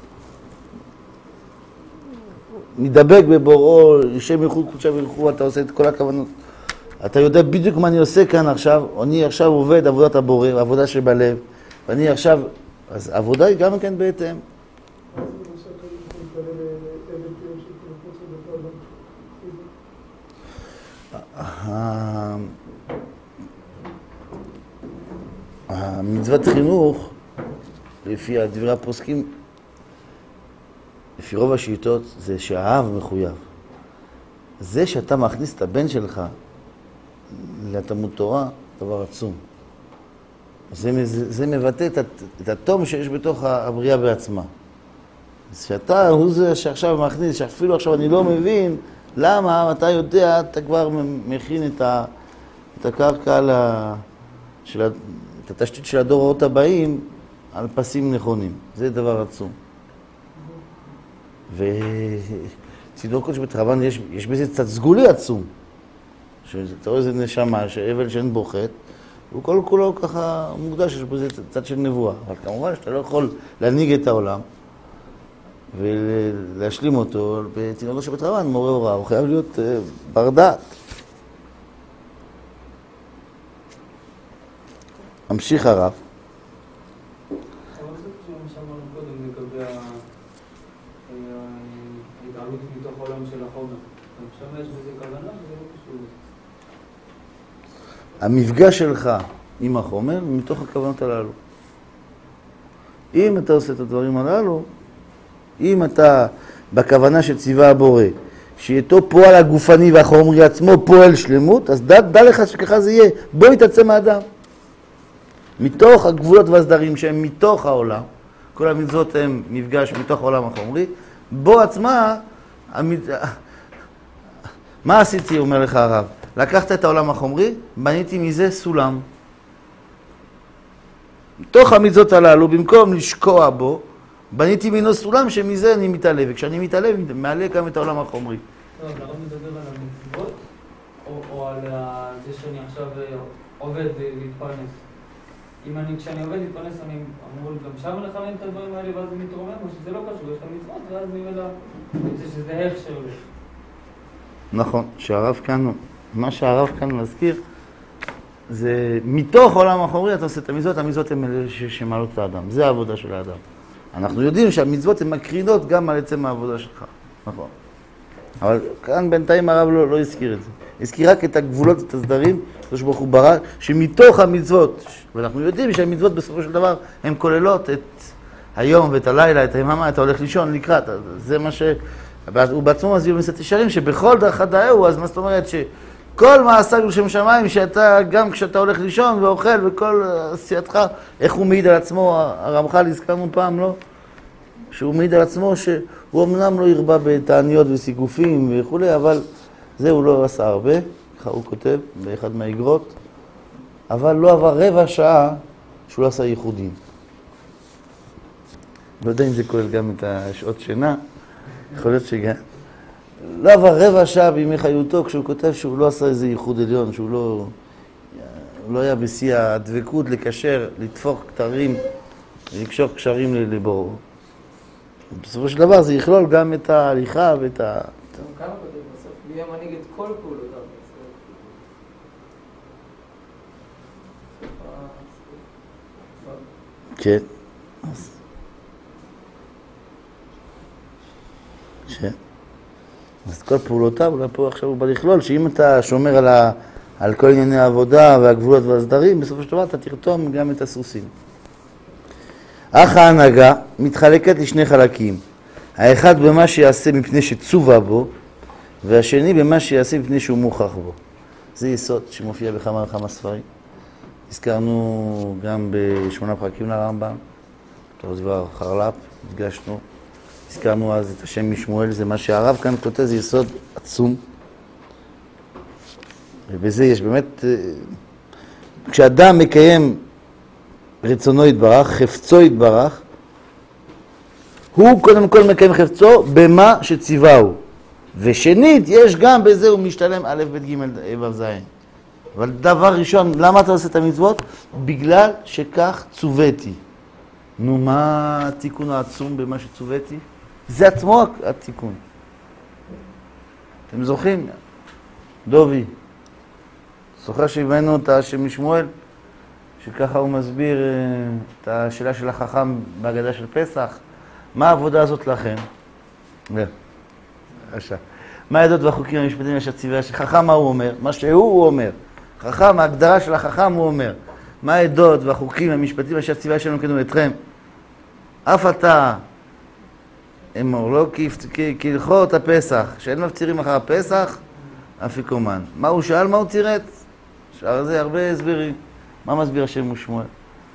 מדבק בבוראו, שם ילכו, קודשם ילכו, אתה עושה את כל הכוונות. אתה יודע בדיוק מה אני עושה כאן עכשיו, אני עכשיו עובד עבודת הבורא, עבודה שבלב, ואני עכשיו, אז העבודה היא גם כן בהתאם. המצוות חינוך, לפי הדברי הפוסקים, לפי רוב השיטות, זה שהאב מחויב. זה שאתה מכניס את הבן שלך לתלמוד תורה, דבר עצום. זה, זה, זה מבטא את, את התום שיש בתוך הבריאה בעצמה. אז שאתה הוא זה שעכשיו מכניס, שאפילו עכשיו אני לא מבין, למה אתה יודע, אתה כבר מכין את, ה, את הקרקע, לה, של, את התשתית של הדורות הבאים, על פסים נכונים. זה דבר עצום. וצידור קודש בתרבן יש, יש בזה קצת סגולי עצום. שאתה רואה איזה נשמה, שאבל שאין בו חטא, הוא כל כולו ככה מוקדש, יש בזה צד של נבואה. אבל כמובן שאתה לא יכול להנהיג את העולם ולהשלים אותו בצינורו שבתרבן, מורה הוראה, הוא חייב להיות בר דעת. ממשיך הרב. ההתעלות מתוך העולם של החומר. שם יש בזה כוונה, וזה לא קשור. המפגש שלך עם החומר מתוך הכוונות הללו. אם אתה עושה את הדברים הללו, אם אתה בכוונה שציווה הבורא, שאיתו פועל הגופני והחומרי עצמו פועל שלמות, אז דע, דע לך שככה זה יהיה, בוא יתעצם מהאדם. מתוך הגבולות והסדרים שהם מתוך העולם, כל המצוות הם מפגש מתוך העולם החומרי, בו עצמה, המצ... מה עשיתי, אומר לך הרב? לקחת את העולם החומרי, בניתי מזה סולם. מתוך המצוות הללו, במקום לשקוע בו, בניתי ממנו סולם שמזה אני מתעלה, וכשאני מתעלה, מעלה גם את העולם החומרי. טוב, הרב מדבר על המצוות, או, או על זה שאני עכשיו עובד להתפרנס. אם אני, כשאני עובד להתפרנס, אני אמור גם שם לכוון את הדברים האלה, ואז זה מתרומם, או שזה לא קשור, יש את המצוות, ואז ממילא יוצא שזה הכשר לו. נכון, שהרב כאן, מה שהרב כאן מזכיר, זה מתוך העולם החומרי אתה עושה את המצוות, המצוות הן אלה שמעלות את האדם, זה העבודה של האדם. אנחנו יודעים שהמצוות הן מקרינות גם על עצם העבודה שלך, נכון. אבל כאן בינתיים הרב לא, לא הזכיר את זה. הזכיר רק את הגבולות, את הסדרים, הקדוש ברוך הוא ברא, שמתוך המצוות, ואנחנו יודעים שהמצוות בסופו של דבר הן כוללות את היום ואת הלילה, את היממה, אתה הולך לישון לקראת, זה מה ש... הוא בעצמו מסביר במסכת ישרים שבכל דרך דאהו, אז מה זאת אומרת שכל מעשה לשם שמיים, שאתה גם כשאתה הולך לישון ואוכל וכל עשייתך, איך הוא מעיד על עצמו, הרמח"ל הזכרנו פעם, לא? שהוא מעיד על עצמו שהוא אמנם לא ירבה בתעניות וסיגופים וכו', אבל זה הוא לא עשה הרבה, ככה הוא כותב באחד מהאגרות, אבל לא עבר רבע שעה שהוא לא עשה ייחודים. לא יודע אם זה כולל גם את השעות שינה, יכול להיות שגם. לא עבר רבע שעה בימי חיותו כשהוא כותב שהוא לא עשה איזה ייחוד עליון, שהוא לא, לא היה בשיא הדבקות לקשר, לתפוך כתרים, לקשור קשרים לבורו. בסופו של דבר זה יכלול גם את ההליכה ואת ה... כמה כותב בסוף? מי המנהיג את כל פעולותיו? כן. כן. אז כל פעולותיו, אולי פה עכשיו הוא בא לכלול, שאם אתה שומר על, ה... על כל ענייני העבודה והגבולות והסדרים, בסופו של דבר אתה תרתום גם את הסוסים. אך ההנהגה מתחלקת לשני חלקים. האחד במה שיעשה מפני שצובה בו, והשני במה שיעשה מפני שהוא מוכח בו. זה יסוד שמופיע בכמה וכמה ספרים. הזכרנו גם בשמונה פרקים לרמב"ם, תור דבר חרל"פ, הדגשנו. הזכרנו אז את השם משמואל, זה מה שהרב כאן כותב, זה יסוד עצום. ובזה יש באמת, כשאדם מקיים רצונו יתברך, חפצו יתברך, הוא קודם כל מקיים חפצו במה שציווהו. ושנית, יש גם בזה הוא משתלם א' ב' ג' ו' ז'. אבל דבר ראשון, למה אתה עושה את המצוות? בגלל שכך צוויתי. נו, מה התיקון העצום במה שצוויתי? זה עצמו התיקון. אתם זוכרים? דובי, זוכר שהבאנו את השם משמואל? שככה הוא מסביר את השאלה של החכם בהגדה של פסח. מה העבודה הזאת לכם? עכשיו, מה העדות והחוקים המשפטיים אשר ציווה? שחכם מה הוא אומר? מה שהוא הוא אומר. חכם, ההגדרה של החכם הוא אומר. מה העדות והחוקים המשפטיים אשר ציווה שלנו כנו אתכם? אף אתה אמור לו כהלכות הפסח, שאין מפצירים אחר הפסח, אפיקומן. מה הוא שאל? מה הוא תירץ? שאר זה הרבה הסברים. מה מסביר השם ושמואל?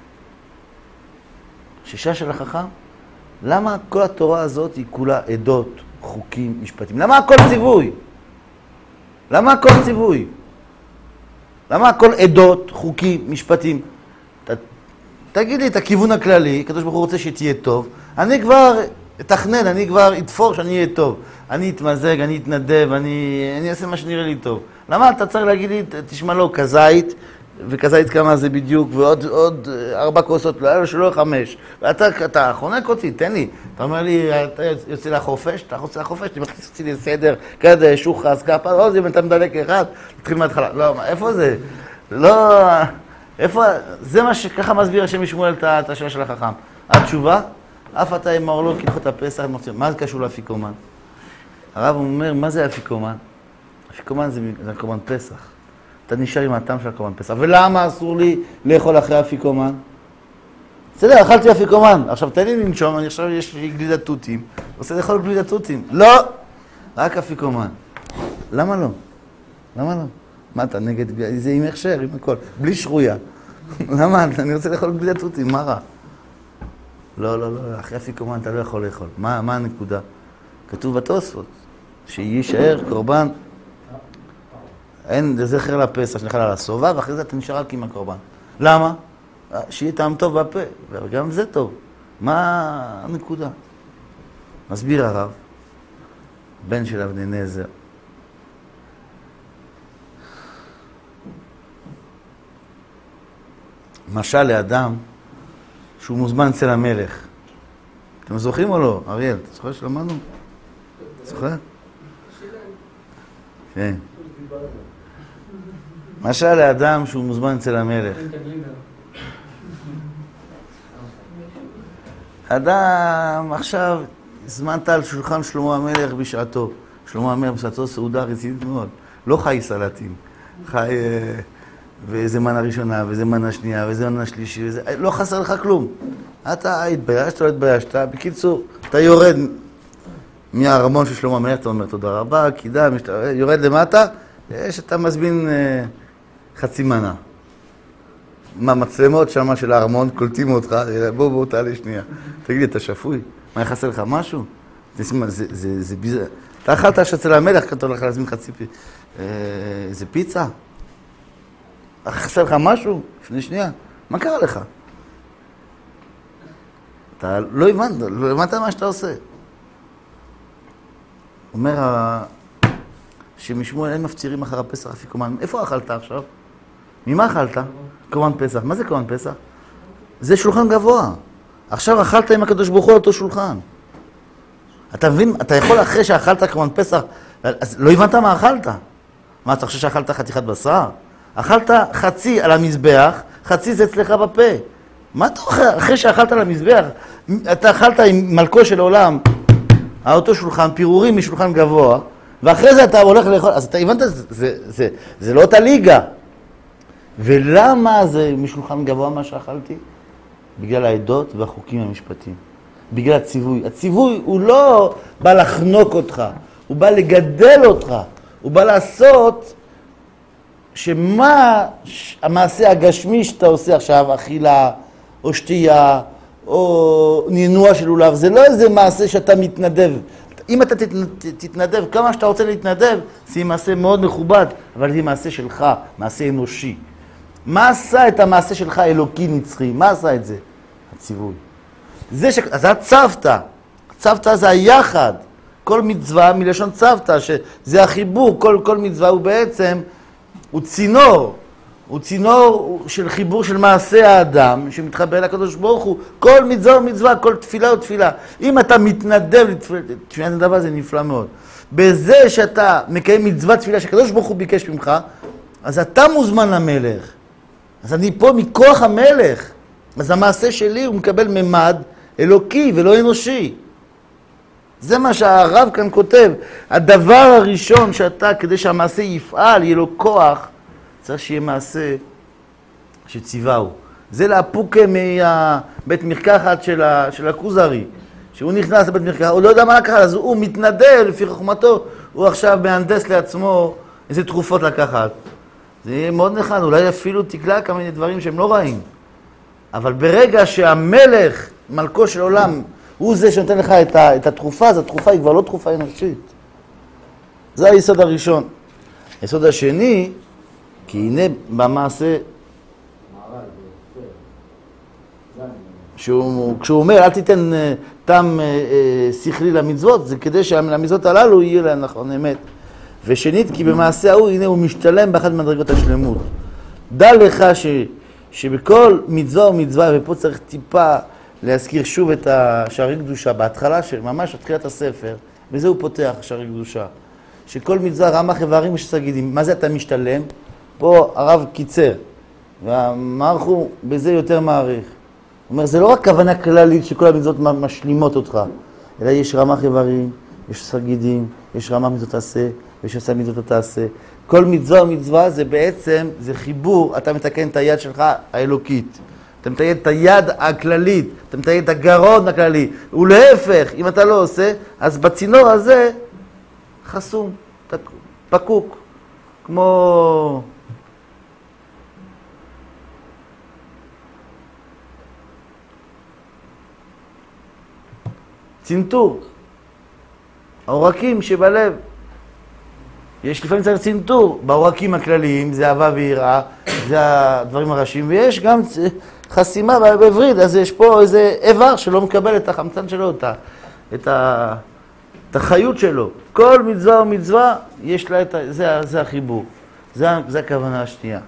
שישה של החכם? למה כל התורה הזאת היא כולה עדות, חוקים, משפטים? למה הכל ציווי? למה הכל ציווי? למה הכל עדות, חוקים, משפטים? ת, תגיד לי את הכיוון הכללי, הקדוש ברוך הוא רוצה שתהיה טוב, אני כבר אתכנן, אני כבר אתפור שאני אהיה טוב. אני אתמזג, אני אתנדב, אני, אני אעשה מה שנראה לי טוב. למה אתה צריך להגיד לי, תשמע לו, כזית, וכזית כמה זה בדיוק, ועוד עוד ארבע כוסות, לא היה לו שלא חמש. ואתה אתה חונק אותי, תן לי. אתה אומר לי, אתה יוצא לחופש, אתה יוצא לחופש, אתה מכניס אותי לסדר, כזה, שוחס, כפה, לא, זה אם אתה מדלק אחד, תתחיל מההתחלה. לא, מה, איפה זה? לא, איפה, זה מה שככה מסביר השם משמואל את השאלה של החכם. התשובה, אף אתה אמור לו כהלכות הפסח, מה זה קשור לאפיקומן? הרב אומר, מה זה אפיקומן? אפיקומן זה, זה קורבן פסח. אתה נשאר עם הטעם של קורבן פסח. ולמה אסור לי לאכול אחרי אפיקומן? בסדר, אכלתי אפיקומן. עכשיו תן לי לנשום, אני עכשיו יש לי גלידת תותים. רוצה לאכול גלידת תותים. לא! רק אפיקומן. למה לא? למה לא? מה אתה נגד? זה עם הכשר, עם הכל. בלי שרויה. למה? אני רוצה לאכול בלי התותים, מה רע? לא, לא, לא, אחרי אפיקומן אתה לא יכול לאכול. מה, מה הנקודה? כתוב בתוספות, שיישאר קורבן, אין זכר לפסח שנאכל על הסובה, ואחרי זה אתה נשאר רק עם הקורבן. למה? שיהיה טעם טוב בפה, וגם זה טוב. מה הנקודה? מסביר הרב, בן של אבני נזר. משל לאדם שהוא מוזמן אצל המלך. אתם זוכרים או לא? אריאל, אתה זוכר שלמדנו? זוכר? כן. משל לאדם שהוא מוזמן אצל המלך. אדם עכשיו הזמנת על שולחן שלמה המלך בשעתו. שלמה המלך בשעתו סעודה רצינית מאוד. לא חי סלטים. חי... ואיזה מנה ראשונה, ואיזה מנה שנייה, ואיזה מנה שלישי, וזה... לא חסר לך כלום. אתה התביישת, לא התביישת. בקיצור, אתה יורד מהארמון של שלמה המלך, אתה אומר תודה רבה, קידה, משת... יורד למטה, יש אתה מזמין אה, חצי מנה. מה, מצלמות שמה של הארמון, קולטים אותך, בוא בוא תעלה שנייה. תגיד לי, אתה שפוי? מה, יחסר לך משהו? זה, זה, זה, זה ביזה... אתה אכלת שאצל המלך, אתה הולך להזמין חצי פי... אה, זה פיצה? חסר לך משהו? לפני שנייה. מה קרה לך? אתה לא הבנת, לא הבנת מה שאתה עושה. אומר שמשמואל אין מפצירים אחר הפסח אפיקומן. איפה אכלת עכשיו? ממה אכלת? קורבן פסח. מה זה קורבן פסח? זה שולחן גבוה. עכשיו אכלת עם הקדוש ברוך הוא על אותו שולחן. אתה מבין? אתה יכול אחרי שאכלת קורבן פסח, אז לא הבנת מה אכלת. מה, אתה חושב שאכלת חתיכת בשר? אכלת חצי על המזבח, חצי זה אצלך בפה. מה אתה אוכל? אחרי שאכלת על המזבח, אתה אכלת עם מלכו של עולם, על אותו שולחן, פירורים משולחן גבוה, ואחרי זה אתה הולך לאכול, אז אתה הבנת, זה, זה, זה, זה לא אותה ליגה. ולמה זה משולחן גבוה מה שאכלתי? בגלל העדות והחוקים המשפטיים. בגלל הציווי. הציווי הוא לא בא לחנוק אותך, הוא בא לגדל אותך, הוא בא לעשות שמה המעשה הגשמי שאתה עושה עכשיו, אכילה או שתייה או נינוע של לולב, זה לא איזה מעשה שאתה מתנדב. אם אתה תתנדב כמה שאתה רוצה להתנדב, זה מעשה מאוד מכובד, אבל זה מעשה שלך, מעשה אנושי. מה עשה את המעשה שלך אלוקי נצחי? מה עשה את זה? הציווי. זה ש... אז הצוותא, הצוותא זה היחד. כל מצווה מלשון צוותא, שזה החיבור, כל, כל מצווה הוא בעצם, הוא צינור. הוא צינור של חיבור של מעשה האדם, שמתחבר לקדוש ברוך הוא. כל מצווה הוא מצווה, כל תפילה הוא תפילה. אם אתה מתנדב לתפילת הדבר, זה נפלא מאוד. בזה שאתה מקיים מצווה תפילה שקדוש ברוך הוא ביקש ממך, אז אתה מוזמן למלך. אז אני פה מכוח המלך. אז המעשה שלי הוא מקבל ממד אלוקי ולא אנושי. זה מה שהרב כאן כותב. הדבר הראשון שאתה, כדי שהמעשה יפעל, יהיה לו כוח, צריך שיהיה מעשה שציווהו. זה להפוקה מבית מרקחת של, ה, של הכוזרי. שהוא נכנס לבית מרקחת, הוא לא יודע מה לקחת, אז הוא מתנדל לפי חוכמתו, הוא עכשיו מהנדס לעצמו איזה תרופות לקחת. זה יהיה מאוד נחמד, אולי אפילו תקלע כמה מיני דברים שהם לא רעים. אבל ברגע שהמלך, מלכו של עולם, הוא זה שנותן לך את, ה, את התרופה, אז התרופה היא כבר לא תרופה אנושית. זה היסוד הראשון. היסוד השני, כי הנה במעשה, שהוא, כשהוא אומר, אל תיתן טעם שכלי למצוות, זה כדי שהמצוות הללו יהיה להם נכון אמת. ושנית, כי במעשה ההוא, הנה הוא משתלם באחת מדרגות השלמות. דע לך ש, שבכל מצווה ומצווה, ופה צריך טיפה להזכיר שוב את השערי קדושה, בהתחלה, ממש התחילת הספר, וזה הוא פותח, שערי קדושה. שכל מצווה, רמ"ח איברים ושסגידים, מה זה אתה משתלם? פה הרב קיצר, והמערך הוא בזה יותר מעריך. הוא אומר, זה לא רק כוונה כללית שכל המצוות משלימות אותך, אלא יש רמ"ח איברים, יש סגידים, יש רמ"ח מצוות תעשה, ויש עשה מצוות תעשה. כל מצווה ומצווה זה בעצם, זה חיבור, אתה מתקן את היד שלך האלוקית. אתה מתקן את היד הכללית, אתה מתקן את הגרון הכללי. ולהפך, אם אתה לא עושה, אז בצינור הזה חסום, פקוק, כמו... צנתור, העורקים שבלב. יש לפעמים צריך צנתור, בעורקים הכלליים, זה אהבה ויראה, זה הדברים הראשיים, ויש גם חסימה בווריד, אז יש פה איזה איבר שלא מקבל את החמצן שלו, את, ה, את, ה, את החיות שלו. כל מצווה ומצווה, יש לה את ה... זה, זה החיבור, זה, זה הכוונה השנייה.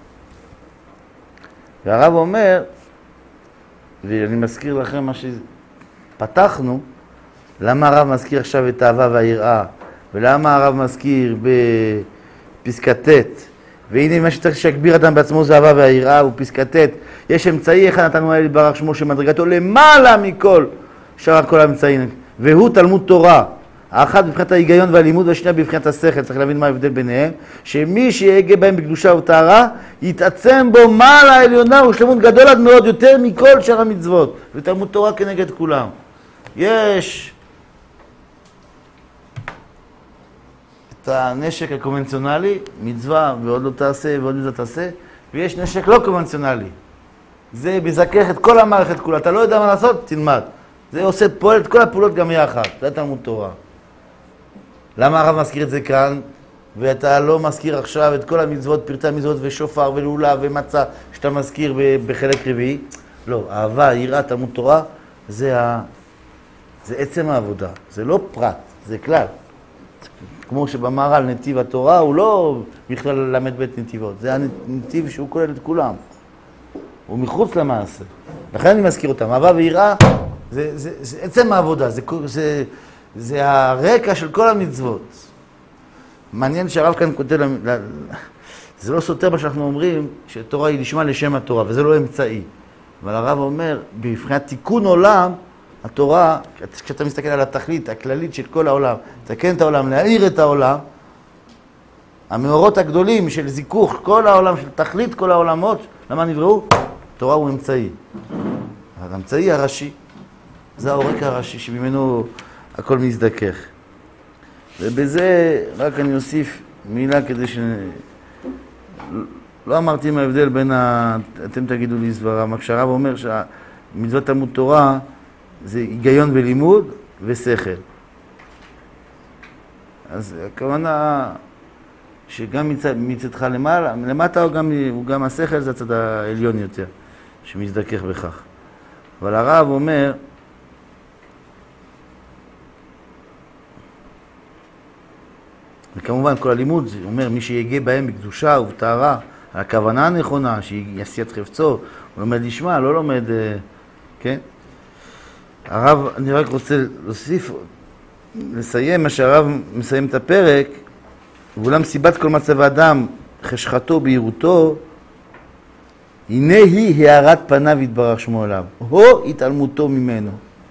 והרב אומר, ואני מזכיר לכם מה שפתחנו, למה הרב מזכיר עכשיו את האהבה והיראה, ולמה הרב מזכיר בפסקת ט', והנה מה שצריך שיגביר אדם בעצמו זה אהבה והיראה, הוא פסקת ט', יש אמצעי אחד נתנו אל יתברך שמו שמדרגתו למעלה מכל שאר כל האמצעים, והוא תלמוד תורה, האחת בבחינת ההיגיון והלימוד והשנייה בבחינת השכל, צריך להבין מה ההבדל ביניהם, שמי שיגע בהם בקדושה וטהרה, יתעצם בו מעלה העליונה ושלמות גדול עד מאוד יותר מכל שאר המצוות, ותלמוד תורה כנגד כולם. יש את הנשק הקונבנציונלי, מצווה ועוד לא תעשה ועוד לא תעשה, ויש נשק לא קונבנציונלי. זה מזכך את כל המערכת כולה, אתה לא יודע מה לעשות, תלמד. זה עושה פועל את כל הפעולות גם יחד, זה תלמוד תורה. למה הרב מזכיר את זה כאן, ואתה לא מזכיר עכשיו את כל המצוות, פרטי המצוות ושופר ולולה ומצה, שאתה מזכיר בחלק רביעי? לא, אהבה, יראה, תלמוד תורה, זה, ה... זה עצם העבודה, זה לא פרט, זה כלל. כמו שבמהר"ל נתיב התורה הוא לא בכלל ללמד בית נתיבות, זה הנתיב שהוא כולל את כולם. הוא מחוץ למעשה. לכן אני מזכיר אותם, אהבה ויראה, זה, זה, זה עצם העבודה, זה, זה, זה הרקע של כל המצוות. מעניין שהרב כאן כותב, זה לא סותר מה שאנחנו אומרים, שתורה היא לשמה לשם התורה, וזה לא אמצעי. אבל הרב אומר, בבחינת תיקון עולם, התורה, כשאתה מסתכל על התכלית הכללית של כל העולם, תקן את העולם, להאיר את העולם, המאורות הגדולים של זיכוך כל העולם, של תכלית כל העולמות, למה נבראו? תורה הוא אמצעי. האמצעי הראשי, זה העורק הראשי שממנו הכל מזדכך. ובזה רק אני אוסיף מילה כדי ש... לא אמרתי מה ההבדל בין ה... אתם תגידו לי סברה, כשהרב אומר שהמצוות תלמוד תורה זה היגיון ולימוד ושכל. אז הכוונה שגם מצד, מצדך למעלה, למטה הוא גם, הוא גם השכל, זה הצד העליון יותר, שמזדכך בכך. אבל הרב אומר, וכמובן כל הלימוד, זה אומר מי שיגע בהם בקדושה ובטהרה, הכוונה הנכונה, שיעשי את חפצו, הוא לומד לשמה, לא לומד, כן? הרב, אני רק רוצה להוסיף, לסיים מה שהרב מסיים את הפרק, ואולם סיבת כל מצב האדם, חשכתו בהירותו, הנה היא הארת פניו יתברך שמו עליו, או התעלמותו ממנו.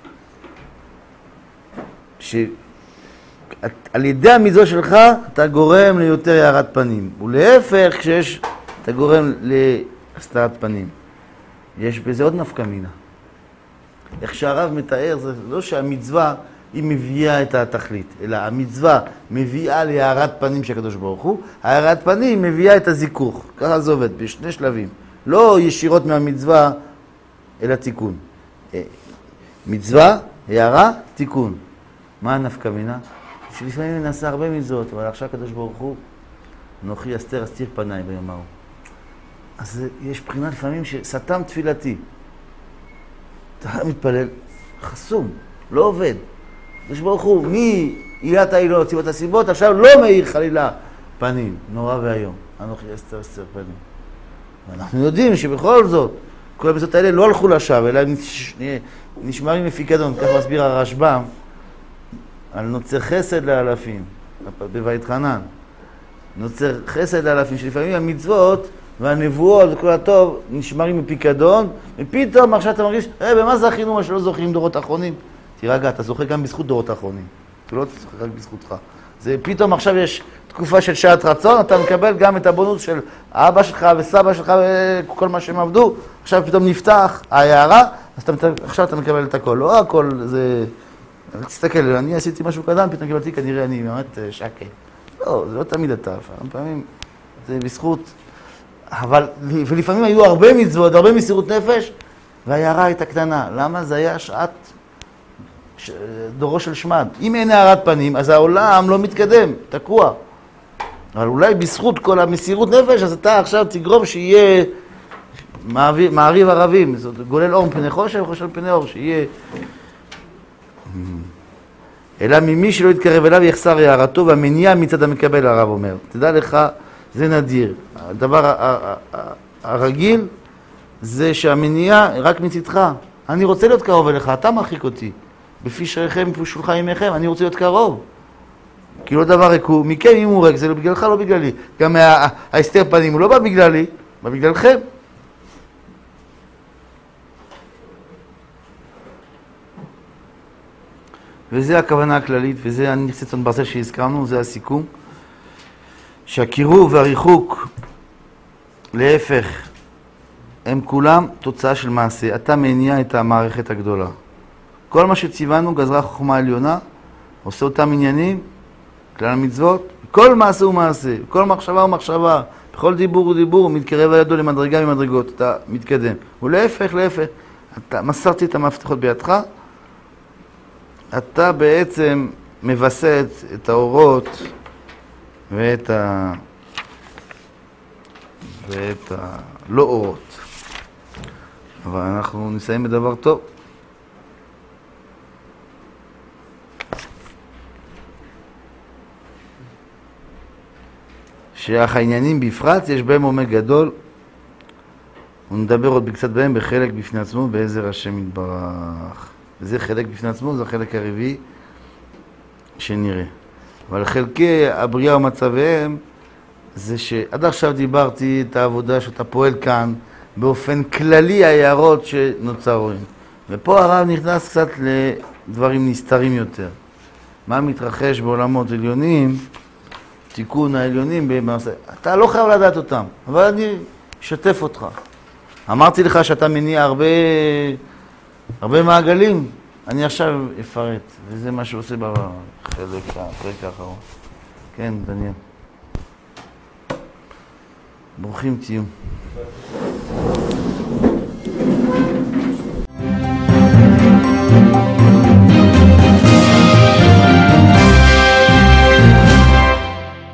שעל ידי המצווה שלך אתה גורם ליותר הארת פנים, ולהפך כשיש, אתה גורם להסתרת פנים. יש בזה עוד נפקא מינה. איך שהרב מתאר, זה לא שהמצווה היא מביאה את התכלית, אלא המצווה מביאה להארת פנים של הקדוש ברוך הוא, הארת פנים מביאה את הזיכוך, ככה זה עובד, בשני שלבים. לא ישירות מהמצווה אל התיקון. מצווה, הערה, תיקון. מה הנפקא מינה? שלפעמים נעשה הרבה מצוות, אבל עכשיו הקדוש ברוך הוא, אנוכי אסתר אסתיר פניי ביום ההוא. אז יש בחינה לפעמים שסתם תפילתי. אתה מתפלל, חסום, לא עובד. הקדוש ברוך הוא, מעילת העילות, סיבות הסיבות, עכשיו לא מאיר חלילה פנים, נורא והיום. אנוכי אסתר אסתיר פנים. ואנחנו יודעים שבכל זאת, כל המצוות האלה לא הלכו לשווא, אלא נשמרים מפיקדון, כך מסביר הרשב"ם, על נוצר חסד לאלפים, בבית חנן. נוצר חסד לאלפים, שלפעמים המצוות והנבואות וכל הטוב נשמרים מפיקדון, ופתאום עכשיו אתה מרגיש, אה, במה זכינו מה שלא זוכים דורות האחרונים? תירגע, אתה זוכה גם בזכות דורות האחרונים. אתה לא זוכה רק בזכותך. זה פתאום עכשיו יש תקופה של שעת רצון, אתה מקבל גם את הבונוס של אבא שלך וסבא שלך וכל מה שהם עבדו, עכשיו פתאום נפתח ההערה, אז אתה, עכשיו אתה מקבל את הכל. לא הכל זה תסתכל, אני עשיתי משהו קדם, פתאום קיבלתי כנראה אני באמת שקה. לא, זה לא תמיד אתה, פעמים זה בזכות, אבל, ולפעמים היו הרבה מצוות, הרבה מסירות נפש, וההערה הייתה קטנה. למה? זה היה שעת ש... דורו של שמד. אם אין הערת פנים, אז העולם לא מתקדם, תקוע. אבל אולי בזכות כל המסירות נפש, אז אתה עכשיו תגרום שיהיה מעריב, מעריב ערבים, זאת גולל אור מפני חושך, חושך מפני אור, שיהיה... אלא ממי שלא יתקרב אליו יחסר הערתו, והמניע מצד המקבל, הרב אומר. תדע לך, זה נדיר. הדבר הרגיל זה שהמניע רק מצדך. אני רוצה להיות קרוב אליך, אתה מרחיק אותי. בפי שריכם, בפי שולחן ימיכם, אני רוצה להיות קרוב. כי לא דבר ריקו, מכם אם הוא ריק, זה לא בגללך, לא בגללי. גם ההסתר פנים הוא לא בא בגללי, בא בגללכם. וזה הכוונה הכללית, וזה הנכסי צאן ברזל שהזכרנו, זה הסיכום. שהקירוב והריחוק, להפך, הם כולם תוצאה של מעשה. אתה מניע את המערכת הגדולה. כל מה שציוונו, גזרה חוכמה עליונה, עושה אותם עניינים, כלל המצוות, כל מעשה הוא מעשה, כל מחשבה הוא מחשבה, בכל דיבור הוא דיבור, הוא מתקרב לידו למדרגה ממדרגות, אתה מתקדם. ולהפך, להפך, אתה מסרתי את המפתחות בידך, אתה בעצם מבסט את האורות ואת ה... ואת הלא אורות. אבל אנחנו נסיים בדבר טוב. שאך העניינים בפרט יש בהם עומק גדול, ונדבר עוד בקצת בהם בחלק בפני עצמו בעזר השם יתברך. וזה חלק בפני עצמו, זה החלק הרביעי שנראה. אבל חלקי הבריאה ומצביהם זה שעד עכשיו דיברתי את העבודה שאתה פועל כאן באופן כללי ההערות שנוצרים. ופה הרב נכנס קצת לדברים נסתרים יותר. מה מתרחש בעולמות עליונים, תיקון העליונים במעשה. אתה לא חייב לדעת אותם, אבל אני אשתף אותך. אמרתי לך שאתה מניע הרבה, הרבה מעגלים, אני עכשיו אפרט, וזה מה שעושה בחלק, הפרק האחרון. כן, דניאל. ברוכים תהיו.